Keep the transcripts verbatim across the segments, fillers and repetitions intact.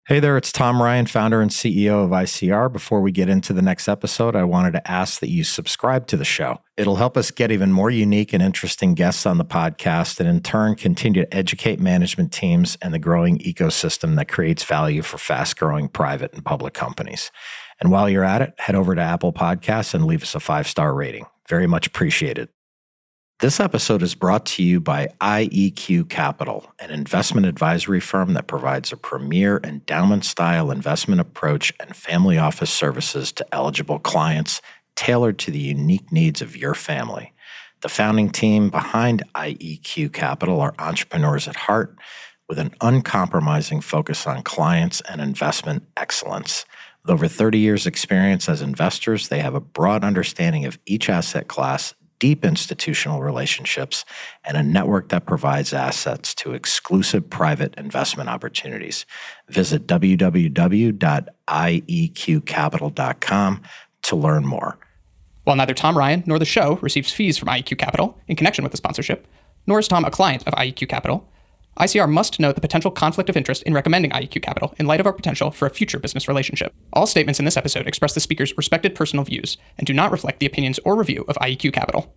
Hey there, it's Tom Ryan, founder and C E O of I C R. Before we get into the next episode, I wanted to ask that you subscribe to the show. It'll help us get even more unique and interesting guests on the podcast and in turn continue to educate management teams and the growing ecosystem that creates value for fast-growing private and public companies. And while you're at it, head over to Apple Podcasts and leave us a five-star rating. Very much appreciated. This episode is brought to you by I E Q Capital, an investment advisory firm that provides a premier endowment-style investment approach and family office services to eligible clients tailored to the unique needs of your family. The founding team behind I E Q Capital are entrepreneurs at heart with an uncompromising focus on clients and investment excellence. With over thirty years' experience as investors, they have a broad understanding of each asset class, deep institutional relationships, and a network that provides assets to exclusive private investment opportunities. Visit w w w dot i e q capital dot com to learn more. While neither Tom Ryan nor the show receives fees from I E Q Capital in connection with the sponsorship, nor is Tom a client of I E Q Capital, I C R must note the potential conflict of interest in recommending I E Q Capital in light of our potential for a future business relationship. All statements in this episode express the speaker's respected personal views and do not reflect the opinions or review of I E Q Capital.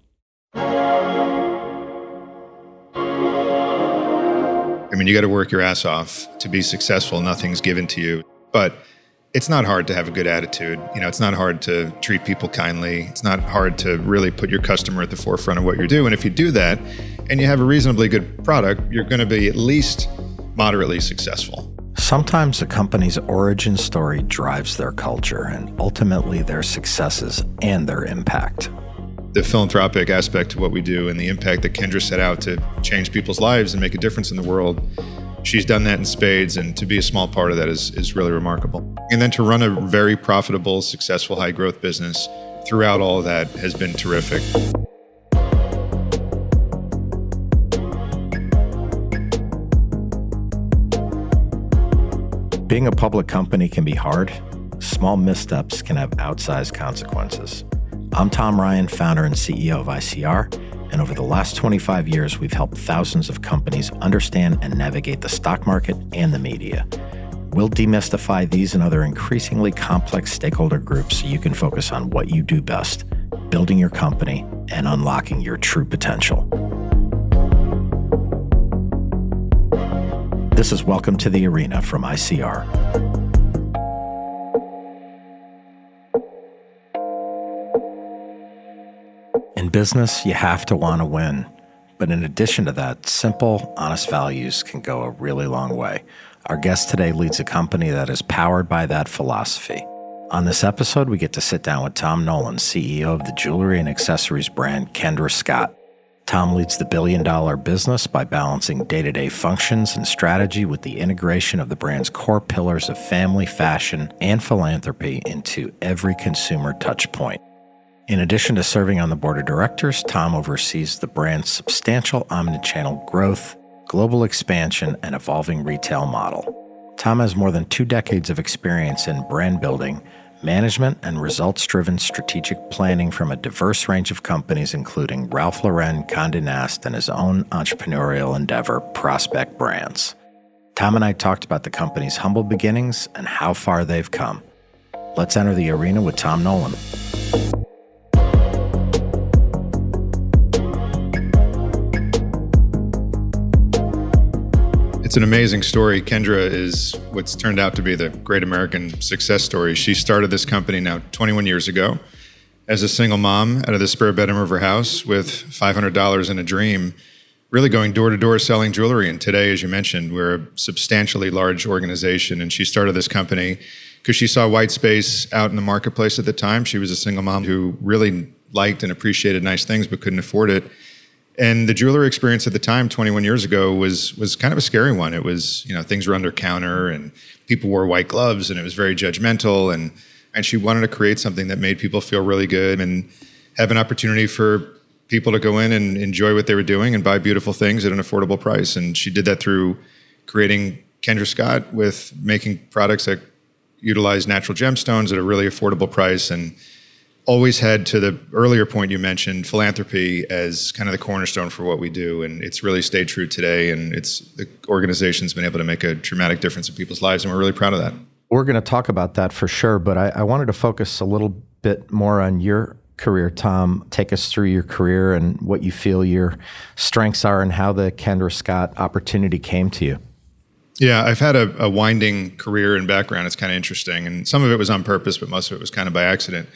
I mean, you got to work your ass off to be successful. Nothing's given to you. But it's not hard to have a good attitude. You know, it's not hard to treat people kindly. It's not hard to really put your customer at the forefront of what you do. And if you do that and you have a reasonably good product, you're going to be at least moderately successful. Sometimes a company's origin story drives their culture and ultimately their successes and their impact. The philanthropic aspect to what we do and the impact that Kendra set out to change people's lives and make a difference in the world, she's done that in spades, and to be a small part of that is, is really remarkable. And then to run a very profitable, successful, high-growth business throughout all of that has been terrific. Being a public company can be hard. Small missteps can have outsized consequences. I'm Tom Ryan, founder and C E O of I C R, and over the last twenty-five years, we've helped thousands of companies understand and navigate the stock market and the media. We'll demystify these and other increasingly complex stakeholder groups so you can focus on what you do best, building your company and unlocking your true potential. This is Welcome to the Arena from I C R. In business, you have to want to win. But in addition to that, simple, honest values can go a really long way. Our guest today leads a company that is powered by that philosophy. On this episode, we get to sit down with Tom Nolan, C E O of the jewelry and accessories brand Kendra Scott. Tom leads the billion-dollar business by balancing day-to-day functions and strategy with the integration of the brand's core pillars of family, fashion, and philanthropy into every consumer touch point. In addition to serving on the board of directors, Tom oversees the brand's substantial omnichannel growth, global expansion, and evolving retail model. Tom has more than two decades of experience in brand building, management, and results-driven strategic planning from a diverse range of companies including Ralph Lauren, Condé Nast, and his own entrepreneurial endeavor, Prospect Brands. Tom and I talked about the company's humble beginnings and how far they've come. Let's enter the arena with Tom Nolan. It's an amazing story. Kendra is what's turned out to be the great American success story. She started this company now twenty-one years ago as a single mom out of the spare bedroom of her house with five hundred dollars in a dream, really going door to door selling jewelry. And today, as you mentioned, we're a substantially large organization. And she started this company because she saw white space out in the marketplace at the time. She was a single mom who really liked and appreciated nice things but couldn't afford it. And the jewelry experience at the time, twenty-one years ago, was was kind of a scary one. It was, you know, things were under counter and people wore white gloves and it was very judgmental. And, and she wanted to create something that made people feel really good and have an opportunity for people to go in and enjoy what they were doing and buy beautiful things at an affordable price. And she did that through creating Kendra Scott with making products that utilize natural gemstones at a really affordable price and always had, to the earlier point you mentioned, philanthropy as kind of the cornerstone for what we do. And it's really stayed true today. And it's the organization's been able to make a dramatic difference in people's lives. And we're really proud of that. We're going to talk about that for sure. But I, I wanted to focus a little bit more on your career, Tom. Take us through your career and what you feel your strengths are and how the Kendra Scott opportunity came to you. Yeah, I've had a, a winding career and background. It's kind of interesting. And some of it was on purpose, but most of it was kind of by accident.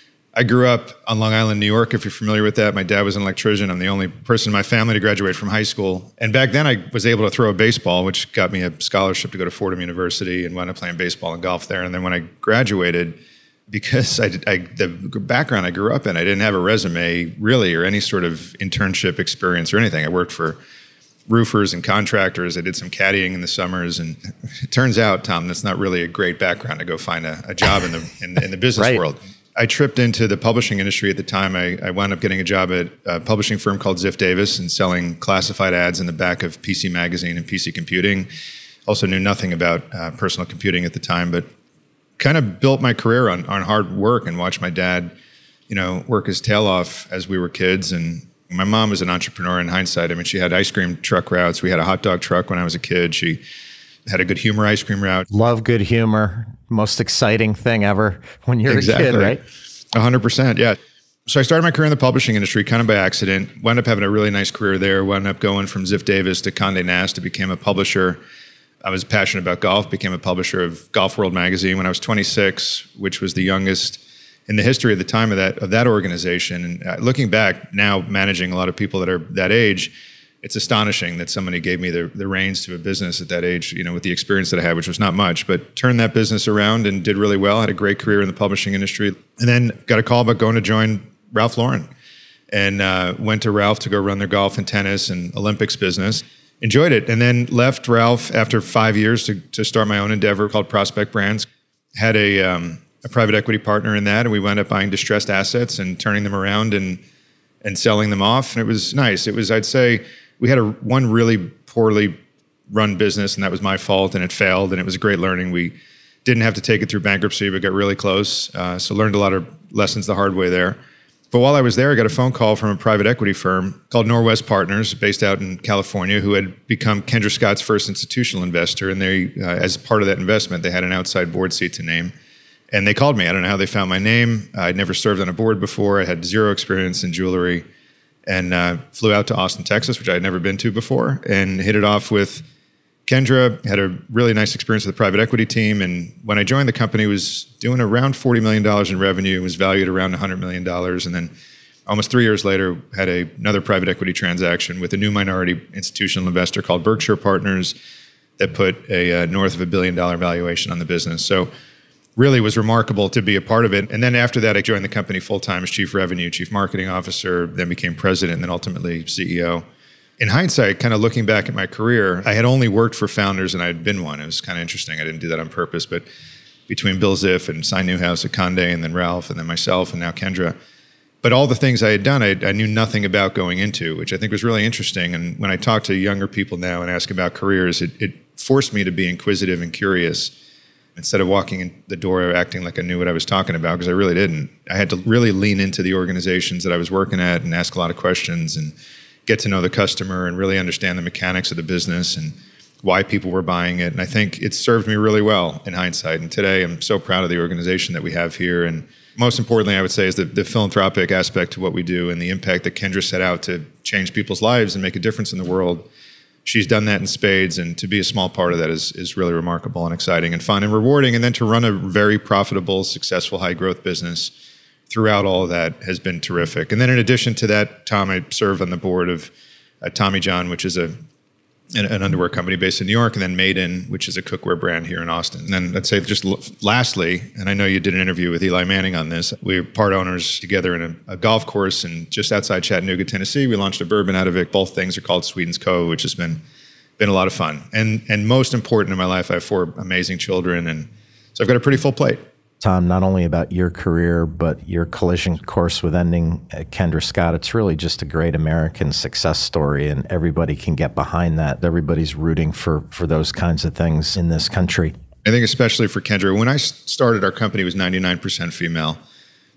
I grew up on Long Island, New York, if you're familiar with that. My dad was an electrician. I'm the only person in my family to graduate from high school. And back then I was able to throw a baseball, which got me a scholarship to go to Fordham University and wound up playing baseball and golf there. And then when I graduated, because I, I the background I grew up in, I didn't have a resume really or any sort of internship experience or anything. I worked for roofers and contractors. I did some caddying in the summers. And it turns out, Tom, that's not really a great background to go find a, a job in the in, in the business right. world. I tripped into the publishing industry at the time. I, I wound up getting a job at a publishing firm called Ziff Davis and selling classified ads in the back of P C Magazine and P C Computing. Also knew nothing about uh, personal computing at the time, but kind of built my career on, on hard work and watched my dad, you know, work his tail off as we were kids. And my mom was an entrepreneur in hindsight. I mean, she had ice cream truck routes. We had a hot dog truck when I was a kid. She had a Good Humor ice cream route. Love Good Humor. Most exciting thing ever when you're exactly. a kid, right? A hundred percent, yeah. So I started my career in the publishing industry kind of by accident. Wound up having a really nice career there. Wound up going from Ziff Davis to Condé Nast to become a publisher. I was passionate about golf, became a publisher of Golf World magazine when I was twenty-six, which was the youngest in the history of the time of that of that organization. And uh, looking back now, managing a lot of people that are that age, it's astonishing that somebody gave me the, the reins to a business at that age, you know, with the experience that I had, which was not much, but turned that business around and did really well. Had a great career in the publishing industry. And then got a call about going to join Ralph Lauren and uh, went to Ralph to go run their golf and tennis and Olympics business. Enjoyed it. And then left Ralph after five years to, to start my own endeavor called Prospect Brands. Had a, um, a private equity partner in that, and we wound up buying distressed assets and turning them around and and selling them off. And it was nice. It was, I'd say, we had a one really poorly run business, and that was my fault, and it failed, and it was a great learning. We didn't have to take it through bankruptcy, but got really close. Uh, so learned a lot of lessons the hard way there. But while I was there, I got a phone call from a private equity firm called Norwest Partners, based out in California, who had become Kendra Scott's first institutional investor. And they, uh, as part of that investment, they had an outside board seat to name. And they called me. I don't know how they found my name. I'd never served on a board before. I had zero experience in jewelry. And uh, flew out to Austin, Texas, which I had never been to before, and hit it off with Kendra. Had a really nice experience with the private equity team. And when I joined the company, was doing around forty million dollars in revenue, was valued around one hundred million dollars. And then almost three years later, had a, another private equity transaction with a new minority institutional investor called Berkshire Partners that put a uh, north of a billion dollar valuation on the business. So really was remarkable to be a part of it. And then after that, I joined the company full-time as chief revenue, chief marketing officer, then became president, and then ultimately C E O. In hindsight, kind of looking back at my career, I had only worked for founders and I had been one. It was kind of interesting. I didn't do that on purpose, but between Bill Ziff and Cy Newhouse at Condé, and then Ralph, and then myself, and now Kendra. But all the things I had done, I, I knew nothing about going into, which I think was really interesting. And when I talk to younger people now and ask about careers, it, it forced me to be inquisitive and curious instead of walking in the door acting like I knew what I was talking about, because I really didn't. I had to really lean into the organizations that I was working at and ask a lot of questions and get to know the customer and really understand the mechanics of the business and why people were buying it. And I think it served me really well in hindsight. And today I'm so proud of the organization that we have here. And most importantly, I would say, is the, the philanthropic aspect to what we do and the impact that Kendra set out to change people's lives and make a difference in the world. She's done that in spades, and to be a small part of that is is really remarkable and exciting and fun and rewarding. And then to run a very profitable, successful, high-growth business throughout all of that has been terrific. And then in addition to that, Tom, I serve on the board of uh, Tommy John, which is a an, an underwear company based in New York, and then Maiden, which is a cookware brand here in Austin. And then I'd say just l- lastly, and I know you did an interview with Eli Manning on this, we were part owners together in a, a golf course and just outside Chattanooga, Tennessee. We launched a bourbon out of it. Both things are called Sweden's Cove, which has been been a lot of fun. And and most important in my life, I have four amazing children, and so I've got a pretty full plate. Tom, not only about your career, but your collision course with ending Kendra Scott, it's really just a great American success story, and everybody can get behind that. Everybody's rooting for, for those kinds of things in this country. I think especially for Kendra. When I started, our company was ninety-nine percent female.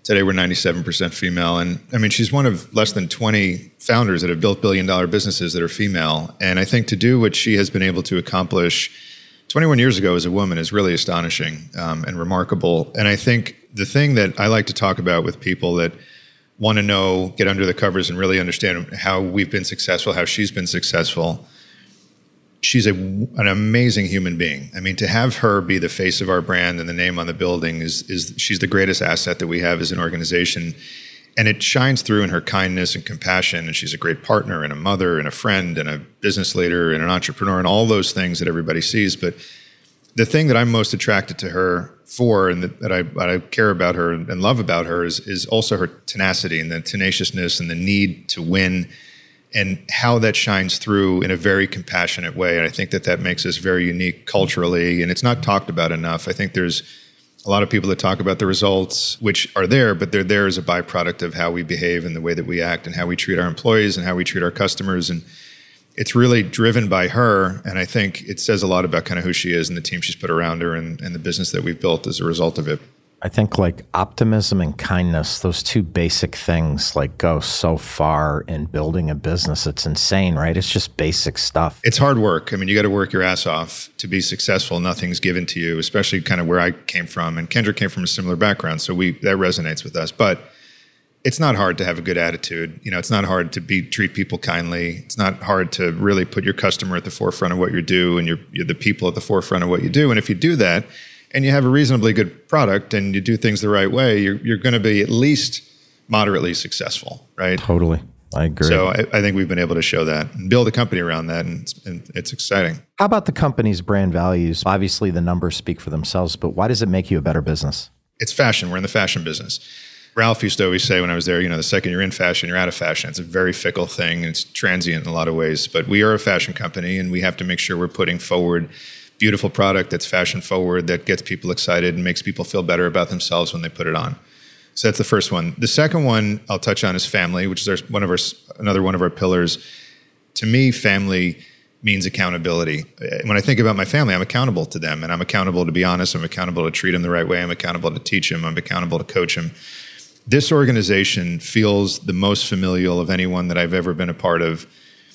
Today, we're ninety-seven percent female. And I mean, she's one of less than twenty founders that have built billion dollar businesses that are female. And I think to do what she has been able to accomplish twenty-one years ago as a woman is really astonishing um, and remarkable. And I think the thing that I like to talk about with people that want to know, get under the covers and really understand how we've been successful, how she's been successful. She's a, an amazing human being. I mean, to have her be the face of our brand and the name on the building is, is she's the greatest asset that we have as an organization. And it shines through in her kindness and compassion. And she's a great partner and a mother and a friend and a business leader and an entrepreneur and all those things that everybody sees. But the thing that I'm most attracted to her for and that, that, I, that I care about her and love about her is, is also her tenacity and the tenaciousness and the need to win, and how that shines through in a very compassionate way. And I think that that makes us very unique culturally, and it's not talked about enough. I think there's a lot of people that talk about the results, which are there, but they're there as a byproduct of how we behave and the way that we act and how we treat our employees and how we treat our customers. And it's really driven by her. And I think it says a lot about kind of who she is and the team she's put around her and, and the business that we've built as a result of it. I think like optimism and kindness, those two basic things like go so far in building a business. It's insane, right? It's just basic stuff. It's hard work. I mean, you got to work your ass off to be successful. Nothing's given to you, especially kind of where I came from. And Kendra came from a similar background. So we that resonates with us. But it's not hard to have a good attitude. You know, it's not hard to be treat people kindly. It's not hard to really put your customer at the forefront of what you do and your, you're the people at the forefront of what you do. And if you do that, and you have a reasonably good product and you do things the right way, you're, you're going to be at least moderately successful, right? Totally. I agree. So I, I think we've been able to show that and build a company around that, and it's, and it's exciting. How about the company's brand values? Obviously, the numbers speak for themselves, but why does it make you a better business? It's fashion. We're in the fashion business. Ralph used to always say when I was there, you know, the second you're in fashion, you're out of fashion. It's a very fickle thing. It's transient in a lot of ways, but we are a fashion company and we have to make sure we're putting forward beautiful product that's fashion forward, that gets people excited and makes people feel better about themselves when they put it on. So that's the first one. The second one I'll touch on is family, which is our, one of our another one of our pillars. To me, family means accountability. When I think about my family, I'm accountable to them, and I'm accountable to be honest. I'm accountable to treat them the right way. I'm accountable to teach them. I'm accountable to coach them. This organization feels the most familial of anyone that I've ever been a part of.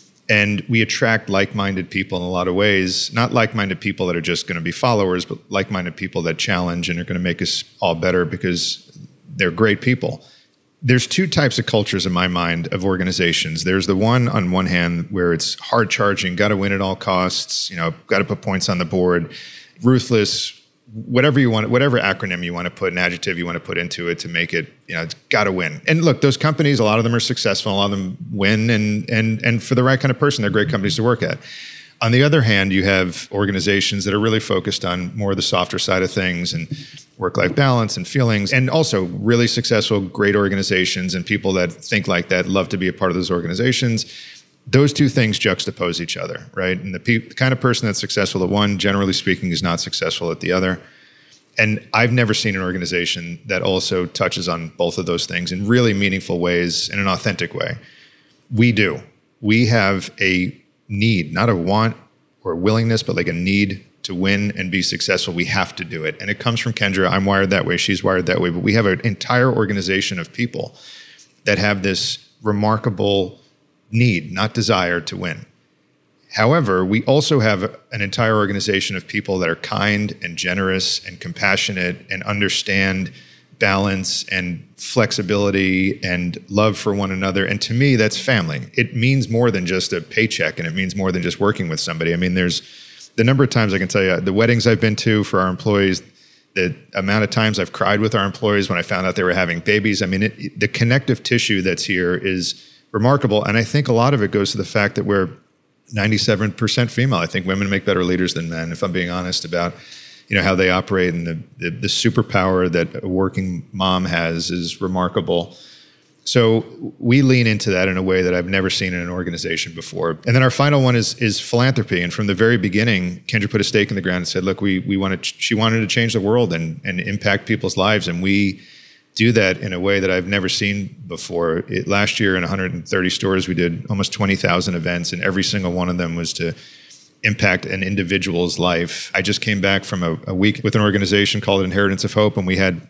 And we attract like-minded people in a lot of ways, not like-minded people that are just going to be followers, but like-minded people that challenge and are going to make us all better because they're great people. There's two types of cultures in my mind of organizations. There's the one on one hand where it's hard charging, got to win at all costs, you know, got to put points on the board, ruthless, whatever you want, whatever acronym you want to put, an adjective you want to put into it to make it, you know, it's got to win. And look, those companies, a lot of them are successful, a lot of them win, and and and for the right kind of person, they're great companies to work at. On the other hand, you have organizations that are really focused on more of the softer side of things and work-life balance and feelings, and also really successful, great organizations and people that think like that, love to be a part of those organizations. Those two things juxtapose each other, right? And the, pe- the kind of person that's successful at one, generally speaking, is not successful at the other. And I've never seen an organization that also touches on both of those things in really meaningful ways, in an authentic way. We do. We have a need, not a want or willingness, but like a need to win and be successful. We have to do it. And it comes from Kendra. I'm wired that way. She's wired that way. But we have an entire organization of people that have this remarkable need, not desire, to win. However, we also have an entire organization of people that are kind and generous and compassionate and understand balance and flexibility and love for one another. And to me, that's family. It means more than just a paycheck, and it means more than just working with somebody. I mean, there's the number of times I can tell you, the weddings I've been to for our employees, the amount of times I've cried with our employees when I found out they were having babies. I mean, it, the connective tissue that's here is remarkable. And I think a lot of it goes to the fact that we're ninety-seven percent female. I think women make better leaders than men, if I'm being honest about, you know, how they operate, and the, the, the superpower that a working mom has is remarkable. So we lean into that in a way that I've never seen in an organization before. And then our final one is is philanthropy. And from the very beginning, Kendra put a stake in the ground and said, look, we we want to, she wanted to change the world and, and impact people's lives. And we do that in a way that I've never seen before. It, last year in one hundred thirty stores, we did almost twenty thousand events, and every single one of them was to impact an individual's life. I just came back from a, a week with an organization called Inheritance of Hope, and we had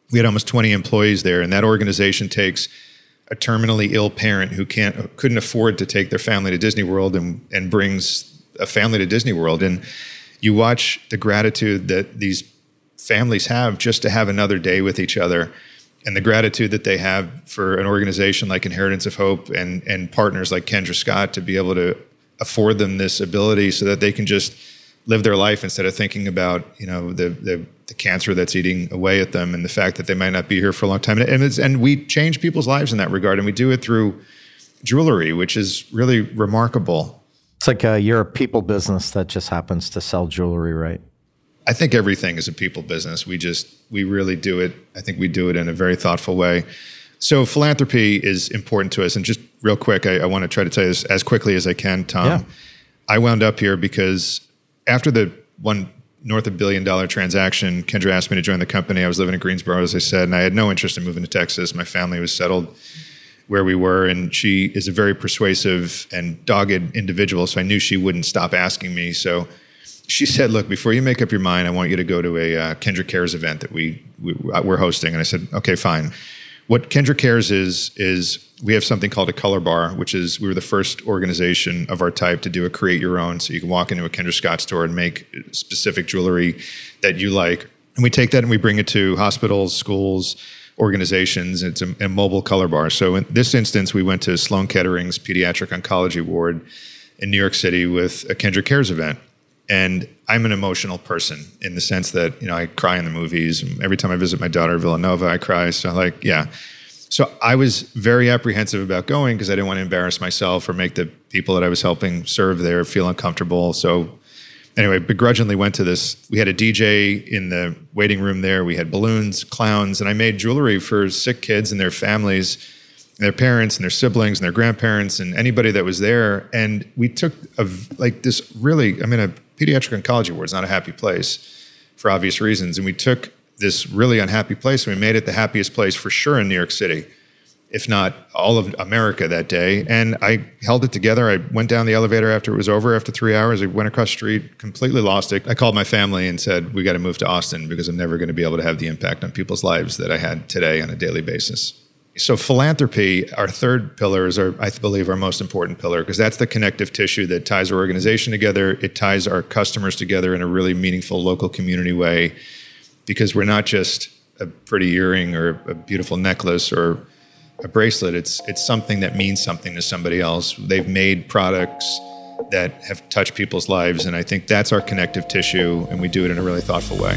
we had almost twenty employees there, and that organization takes a terminally ill parent who can't couldn't afford to take their family to Disney World and, and brings a family to Disney World. And you watch the gratitude that these families have just to have another day with each other, and the gratitude that they have for an organization like Inheritance of Hope and, and partners like Kendra Scott to be able to afford them this ability so that they can just live their life instead of thinking about, you know, the, the the cancer that's eating away at them and the fact that they might not be here for a long time. And it's, and we change people's lives in that regard, and we do it through jewelry, which is really remarkable. It's like uh, you're a people business that just happens to sell jewelry, right? I think everything is a people business. We just, we really do it. I think we do it in a very thoughtful way. So philanthropy is important to us. And just real quick, I, I want to try to tell you this as quickly as I can, Tom. Yeah. I wound up here because after the one north of billion dollar transaction, Kendra asked me to join the company. I was living in Greensboro, as I said, and I had no interest in moving to Texas. My family was settled where we were, and she is a very persuasive and dogged individual, so I knew she wouldn't stop asking me. So she said, look, before you make up your mind, I want you to go to a uh, Kendra Cares event that we, we, we're hosting. And I said, okay, fine. What Kendra Cares is, is we have something called a color bar, which is we were the first organization of our type to do a create your own. So you can walk into a Kendra Scott store and make specific jewelry that you like. And we take that and we bring it to hospitals, schools, organizations. It's a, a mobile color bar. So in this instance, we went to Sloan Kettering's Pediatric Oncology Ward in New York City with a Kendra Cares event. And I'm an emotional person in the sense that, you know, I cry in the movies. Every time I visit my daughter at Villanova, I cry. So like, yeah. So I was very apprehensive about going because I didn't want to embarrass myself or make the people that I was helping serve there feel uncomfortable. So anyway, begrudgingly went to this. We had a D J in the waiting room there. We had balloons, clowns, and I made jewelry for sick kids and their families, and their parents and their siblings and their grandparents and anybody that was there. And we took a, like this really, I mean, a pediatric oncology ward is not a happy place for obvious reasons. And we took this really unhappy place and we made it the happiest place for sure in New York City, if not all of America that day. And I held it together. I went down the elevator after it was over. After three hours, I went across the street, completely lost it. I called my family and said, we got to move to Austin because I'm never going to be able to have the impact on people's lives that I had today on a daily basis. So philanthropy, our third pillar, is our, I believe, our most important pillar, because that's the connective tissue that ties our organization together. It ties our customers together in a really meaningful local community way, because we're not just a pretty earring or a beautiful necklace or a bracelet. It's it's something that means something to somebody else. They've made products that have touched people's lives, and I think that's our connective tissue, and we do it in a really thoughtful way.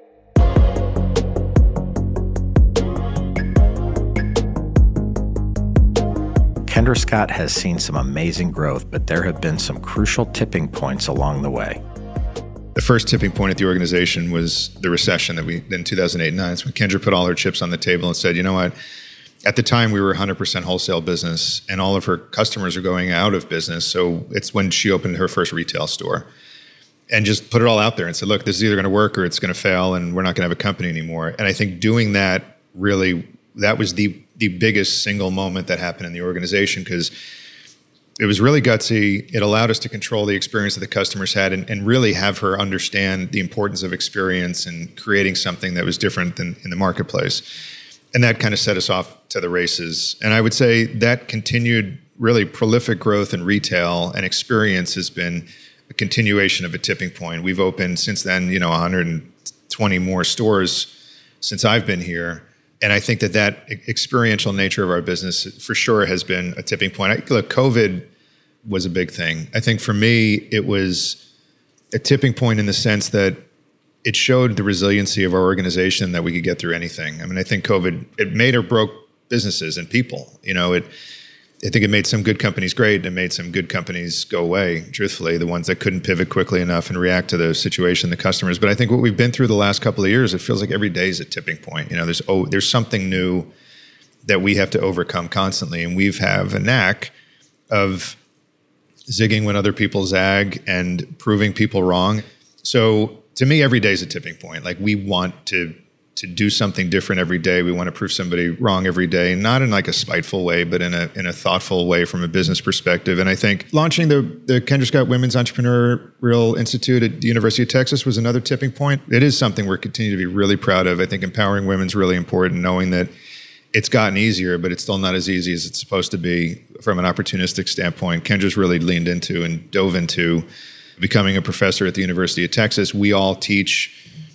Kendra Scott has seen some amazing growth, but there have been some crucial tipping points along the way. The first tipping point at the organization was the recession that we in two thousand eight and nine. So when Kendra put all her chips on the table and said, you know what, at the time we were one hundred percent wholesale business and all of her customers are going out of business. So it's when she opened her first retail store and just put it all out there and said, look, this is either going to work or it's going to fail and we're not going to have a company anymore. And I think doing that really, that was the the biggest single moment that happened in the organization, because it was really gutsy. It allowed us to control the experience that the customers had and, and really have her understand the importance of experience and creating something that was different than in the marketplace. And that kind of set us off to the races. And I would say that continued really prolific growth in retail and experience has been a continuation of a tipping point. We've opened since then, you know, one hundred twenty more stores since I've been here. And I think that that experiential nature of our business for sure has been a tipping point. I, look, COVID was a big thing. I think for me, it was a tipping point in the sense that it showed the resiliency of our organization, that we could get through anything. I mean, I think COVID, it made or broke businesses and people. You know, it. I think it made some good companies great, and it made some good companies go away, truthfully, the ones that couldn't pivot quickly enough and react to the situation, the customers. But I think what we've been through the last couple of years, it feels like every day is a tipping point. You know, there's oh, there's something new that we have to overcome constantly. And we've have a knack of zigging when other people zag and proving people wrong. So to me, every day is a tipping point. Like, we want to to do something different every day. We want to prove somebody wrong every day, not in like a spiteful way, but in a in a thoughtful way from a business perspective. And I think launching the, the Kendra Scott Women's Entrepreneurial Institute at the University of Texas was another tipping point. It is something we're continuing to be really proud of. I think empowering women is really important, knowing that it's gotten easier, but it's still not as easy as it's supposed to be from an opportunistic standpoint. Kendra's really leaned into and dove into becoming a professor at the University of Texas. We all teach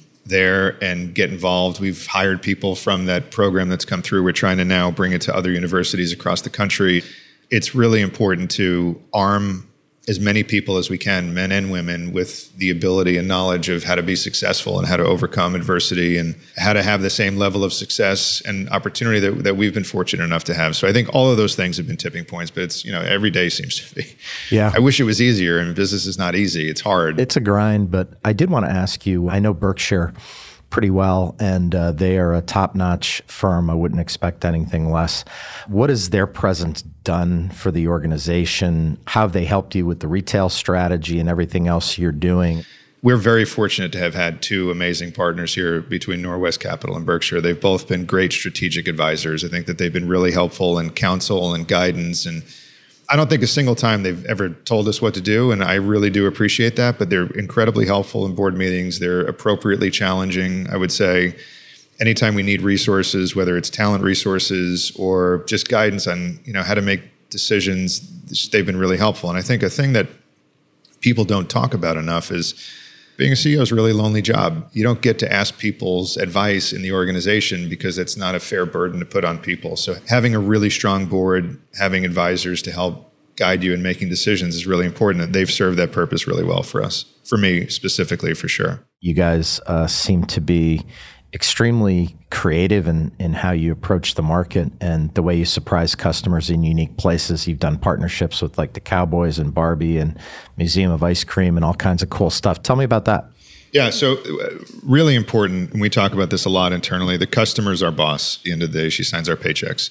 there and get involved. We've hired people from that program that's come through. We're trying to now bring it to other universities across the country. It's really important to arm as many people as we can, men and women, with the ability and knowledge of how to be successful and how to overcome adversity and how to have the same level of success and opportunity that, that we've been fortunate enough to have. So I think all of those things have been tipping points, but it's, you know, every day seems to be. Yeah. I wish it was easier, and business is not easy. It's hard. It's a grind, but I did want to ask you, I know Berkshire pretty well, and uh, they are a top-notch firm. I wouldn't expect anything less. What has their presence done for the organization? How have they helped you with the retail strategy and everything else you're doing? We're very fortunate to have had two amazing partners here between Norwest Capital and Berkshire. They've both been great strategic advisors. I think that they've been really helpful in counsel and guidance, and I don't think a single time they've ever told us what to do, and I really do appreciate that, but they're incredibly helpful in board meetings. They're appropriately challenging, I would say. Anytime we need resources, whether it's talent resources or just guidance on, you know, how to make decisions, they've been really helpful. And I think a thing that people don't talk about enough is being a C E O is a really lonely job. You don't get to ask people's advice in the organization because it's not a fair burden to put on people. So having a really strong board, having advisors to help guide you in making decisions is really important. And they've served that purpose really well for us, for me specifically, for sure. You guys uh, seem to be extremely creative in, in how you approach the market and the way you surprise customers in unique places. You've done partnerships with like the Cowboys and Barbie and Museum of Ice Cream and all kinds of cool stuff. Tell me about that. Yeah, so uh, really important, and we talk about this a lot internally, the customer's our boss. At the end of the day, she signs our paychecks.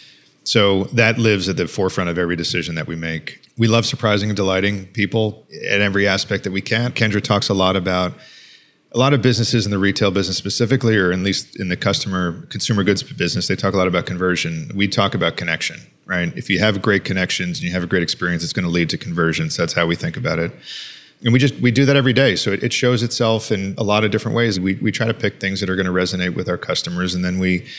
So that lives at the forefront of every decision that we make. We love surprising and delighting people at every aspect that we can. Kendra talks a lot about a lot of businesses in the retail business specifically, or at least in the customer consumer goods business, they talk a lot about conversion. We talk about connection, right? If you have great connections and you have a great experience, it's going to lead to conversions. That's how we think about it. And we just, we do that every day. So it, it shows itself in a lot of different ways. We we try to pick things that are going to resonate with our customers, and then we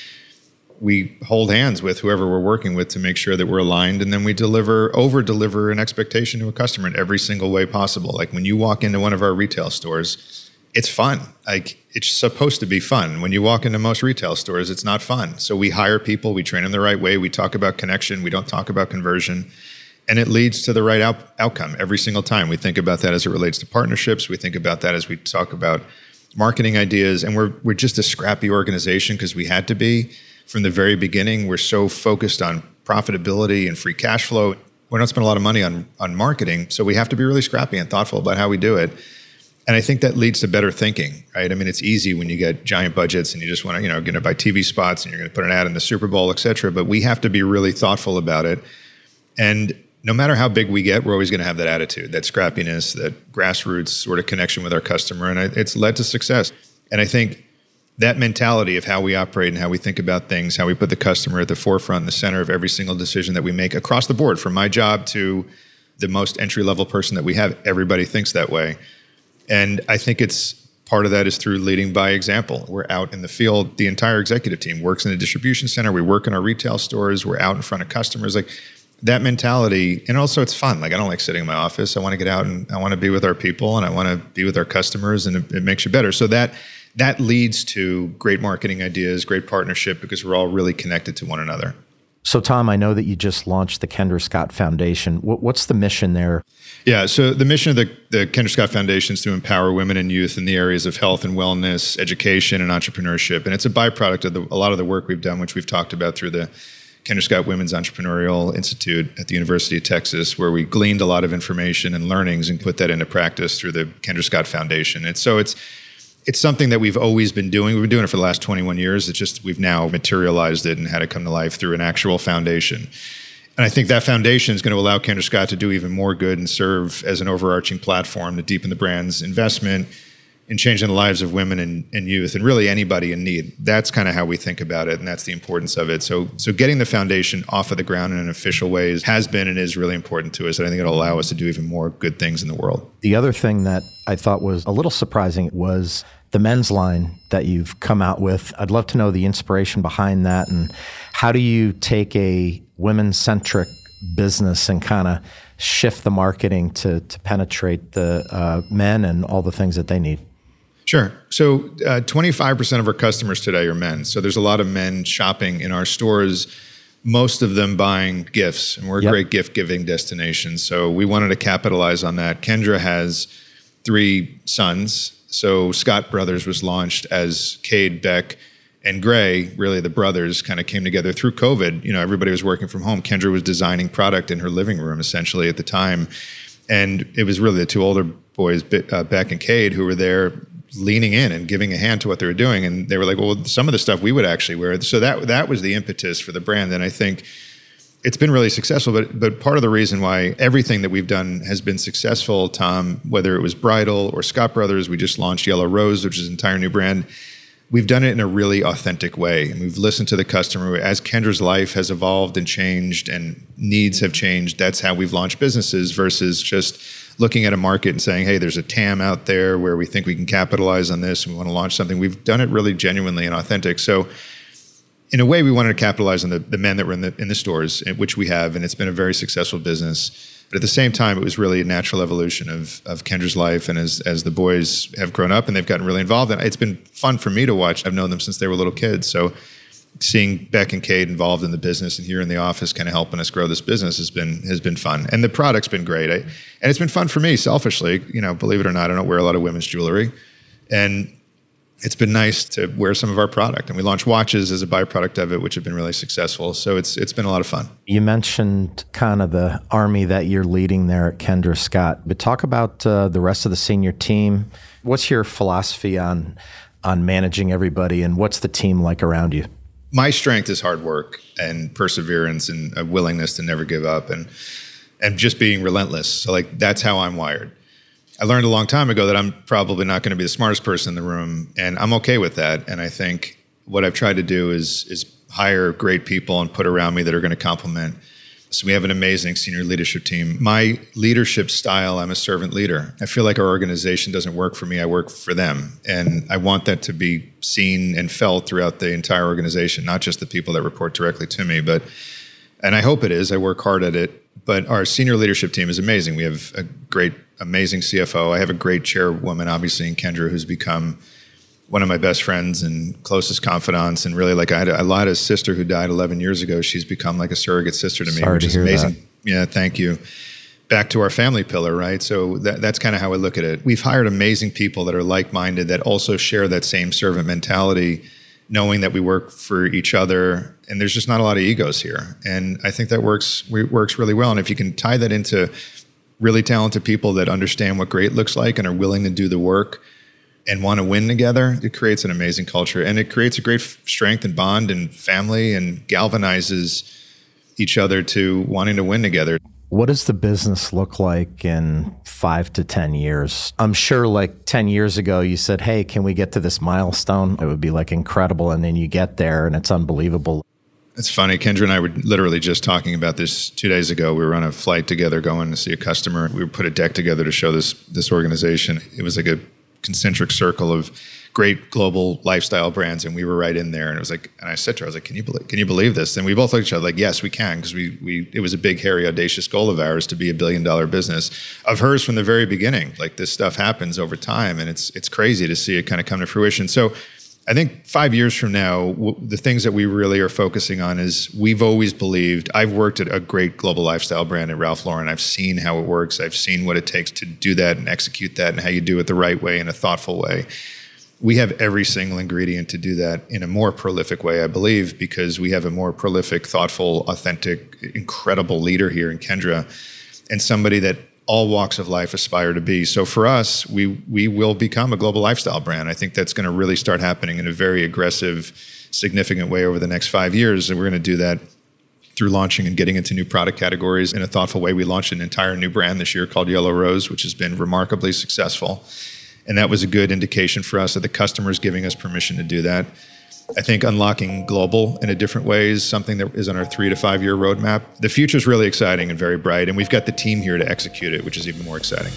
we hold hands with whoever we're working with to make sure that we're aligned, and then we deliver, over-deliver an expectation to a customer in every single way possible. Like when you walk into one of our retail stores, it's fun. Like it's supposed to be fun. When you walk into most retail stores, it's not fun. So we hire people, we train them the right way, we talk about connection, we don't talk about conversion, and it leads to the right out- outcome every single time. We think about that as it relates to partnerships. We think about that as we talk about marketing ideas, and we're we're just a scrappy organization because we had to be. From the very beginning, we're so focused on profitability and free cash flow. We're not spending a lot of money on, on marketing, so we have to be really scrappy and thoughtful about how we do it. And I think that leads to better thinking, right? I mean, it's easy when you get giant budgets and you just want to, you know, going to buy T V spots and you're going to put an ad in the Super Bowl, et cetera. But we have to be really thoughtful about it. And no matter how big we get, we're always going to have that attitude, that scrappiness, that grassroots sort of connection with our customer. And it's led to success. And I think that mentality of how we operate and how we think about things, how we put the customer at the forefront, in the center of every single decision that we make across the board, from my job to the most entry-level person that we have, everybody thinks that way. And I think it's part of that is through leading by example. We're out in the field. The entire executive team works in a distribution center. We work in our retail stores. We're out in front of customers. Like that mentality, and also it's fun. Like I don't like sitting in my office. I want to get out and I want to be with our people and I want to be with our customers, and it, it makes you better. So that that leads to great marketing ideas, great partnership, because we're all really connected to one another. So, Tom, I know that you just launched the Kendra Scott Foundation. What, what's the mission there? Yeah, so the mission of the, the Kendra Scott Foundation is to empower women and youth in the areas of health and wellness, education, and entrepreneurship. And it's a byproduct of the, a lot of the work we've done, which we've talked about through the Kendra Scott Women's Entrepreneurial Institute at the University of Texas, where we gleaned a lot of information and learnings and put that into practice through the Kendra Scott Foundation. And so it's It's something that we've always been doing. We've been doing it for the last twenty-one years. It's just we've now materialized it and had it come to life through an actual foundation. And I think that foundation is going to allow Kendra Scott to do even more good and serve as an overarching platform to deepen the brand's investment, in changing the lives of women and, and youth and really anybody in need. That's kind of how we think about it, and that's the importance of it. So so getting the foundation off of the ground in an official way is, has been and is really important to us, and I think it'll allow us to do even more good things in the world. The other thing that I thought was a little surprising was the men's line that you've come out with. I'd love to know the inspiration behind that, and how do you take a women-centric business and kind of shift the marketing to to penetrate the uh, men and all the things that they need? Sure. So uh, twenty-five percent of our customers today are men. So there's a lot of men shopping in our stores, most of them buying gifts, and we're a yep. great gift-giving destination. So we wanted to capitalize on that. Kendra has three sons. So Scott Brothers was launched as Cade, Beck, and Gray, really the brothers, kind of came together through COVID. You know, everybody was working from home. Kendra was designing product in her living room, essentially, at the time. And it was really the two older boys, uh, Beck and Cade, who were there leaning in and giving a hand to what they were doing. And they were like, well, some of the stuff we would actually wear. So that that was the impetus for the brand. And I think it's been really successful. But but part of the reason why everything that we've done has been successful, Tom, whether it was Bridal or Scott Brothers, we just launched Yellow Rose, which is an entire new brand. We've done it in a really authentic way. And we've listened to the customer. As Kendra's life has evolved and changed and needs have changed, that's how we've launched businesses versus just looking at a market and saying, hey, there's a T A M out there where we think we can capitalize on this and we want to launch something. We've done it really genuinely and authentic. So in a way, we wanted to capitalize on the, the men that were in the in the stores, which we have, and it's been a very successful business. But at the same time, it was really a natural evolution of of Kendra's life. And as as the boys have grown up and they've gotten really involved, and it's been fun for me to watch. I've known them since they were little kids. So seeing Beck and Cade involved in the business and here in the office kind of helping us grow this business has been has been fun. And the product's been great. I, and it's been fun for me, selfishly. You know, believe it or not, I don't wear a lot of women's jewelry. And it's been nice to wear some of our product. And we launched watches as a byproduct of it, which have been really successful. So it's it's been a lot of fun. You mentioned kind of the army that you're leading there at Kendra Scott, but talk about uh, the rest of the senior team. What's your philosophy on on managing everybody, and what's the team like around you? My strength is hard work and perseverance and a willingness to never give up and and just being relentless. So like that's how I'm wired. I learned a long time ago that I'm probably not going to be the smartest person in the room, and I'm okay with that. And I think what I've tried to do is is hire great people and put around me that are going to complement. So we have an amazing senior leadership team. My leadership style, I'm a servant leader. I feel like our organization doesn't work for me, I work for them. And I want that to be seen and felt throughout the entire organization, not just the people that report directly to me, but, and I hope it is, I work hard at it. But our senior leadership team is amazing. We have a great, amazing C F O. I have a great chairwoman, obviously, in Kendra, who's become one of my best friends and closest confidants. And really, like I had, a, I had a sister who died eleven years ago. She's become like a surrogate sister to me, Sorry which to is hear amazing. That. Yeah, thank you. Back to our family pillar, right? So that, that's kind of how I look at it. We've hired amazing people that are like-minded, that also share that same servant mentality, knowing that we work for each other. And there's just not a lot of egos here. And I think that works works really well. And if you can tie that into really talented people that understand what great looks like and are willing to do the work and want to win together, it creates an amazing culture. And it creates a great f- strength and bond and family and galvanizes each other to wanting to win together. What does the business look like in five to ten years? I'm sure like ten years ago, you said, hey, can we get to this milestone? It would be like incredible. And then you get there and it's unbelievable. It's funny. Kendra and I were literally just talking about this two days ago. We were on a flight together going to see a customer. We put a deck together to show this this organization. It was like a concentric circle of great global lifestyle brands, and we were right in there. And it was like, and I said to her, I was like, "Can you believe? Can you believe this?" And we both looked at each other like, "Yes, we can," because we we it was a big, hairy, audacious goal of ours to be a billion dollar business, of hers from the very beginning. Like this stuff happens over time, and it's it's crazy to see it kind of come to fruition. So I think five years from now, w- the things that we really are focusing on is we've always believed. I've worked at a great global lifestyle brand at Ralph Lauren. I've seen how it works. I've seen what it takes to do that and execute that, and how you do it the right way in a thoughtful way. We have every single ingredient to do that in a more prolific way, I believe, because we have a more prolific, thoughtful, authentic, incredible leader here in Kendra, and somebody that all walks of life aspire to be. So for us, we we will become a global lifestyle brand. I think that's going to really start happening in a very aggressive, significant way over the next five years. And we're going to do that through launching and getting into new product categories in a thoughtful way. We launched an entire new brand this year called Yellow Rose, which has been remarkably successful. And that was a good indication for us that the customer is giving us permission to do that. I think unlocking global in a different way is something that is on our three to five year roadmap. The future is really exciting and very bright, and we've got the team here to execute it, which is even more exciting.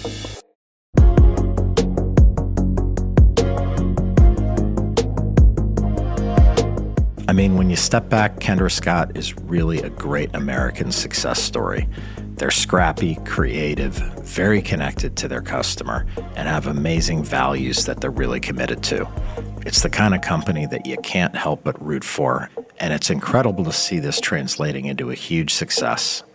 I mean, when you step back, Kendra Scott is really a great American success story. They're scrappy, creative, very connected to their customer, and have amazing values that they're really committed to. It's the kind of company that you can't help but root for, and it's incredible to see this translating into a huge success.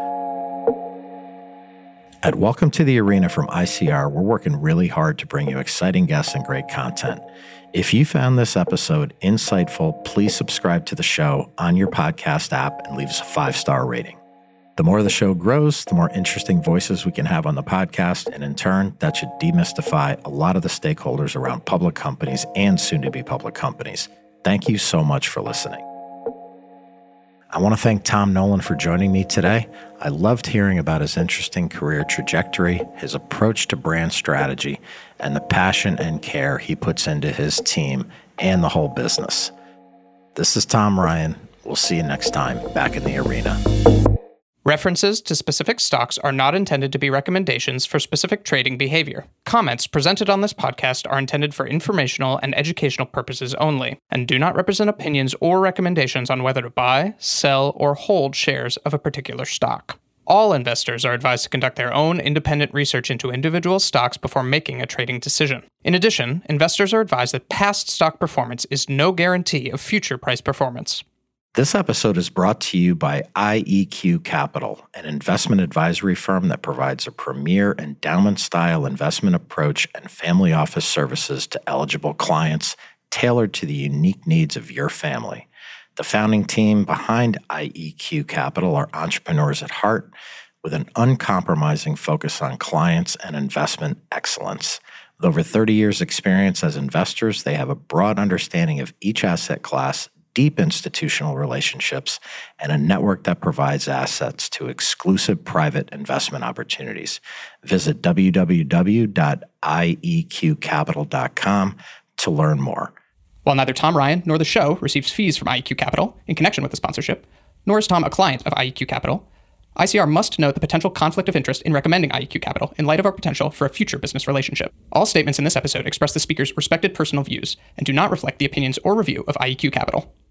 At Welcome to the Arena from I C R, we're working really hard to bring you exciting guests and great content. If you found this episode insightful, please subscribe to the show on your podcast app and leave us a five-star rating. The more the show grows, the more interesting voices we can have on the podcast, and in turn, that should demystify a lot of the stakeholders around public companies and soon-to-be public companies. Thank you so much for listening. I want to thank Tom Nolan for joining me today. I loved hearing about his interesting career trajectory, his approach to brand strategy, and the passion and care he puts into his team and the whole business. This is Tom Ryan. We'll see you next time back in the arena. References to specific stocks are not intended to be recommendations for specific trading behavior. Comments presented on this podcast are intended for informational and educational purposes only, and do not represent opinions or recommendations on whether to buy, sell, or hold shares of a particular stock. All investors are advised to conduct their own independent research into individual stocks before making a trading decision. In addition, investors are advised that past stock performance is no guarantee of future price performance. This episode is brought to you by I E Q Capital, an investment advisory firm that provides a premier endowment-style investment approach and family office services to eligible clients tailored to the unique needs of your family. The founding team behind I E Q Capital are entrepreneurs at heart with an uncompromising focus on clients and investment excellence. With over thirty years' experience as investors, they have a broad understanding of each asset class, deep institutional relationships, and a network that provides assets to exclusive private investment opportunities. Visit w w w dot i e q capital dot com to learn more. While neither Tom Ryan nor the show receives fees from I E Q Capital in connection with the sponsorship, nor is Tom a client of I E Q Capital, I C R must note the potential conflict of interest in recommending I E Q Capital in light of our potential for a future business relationship. All statements in this episode express the speaker's respected personal views and do not reflect the opinions or review of I E Q Capital.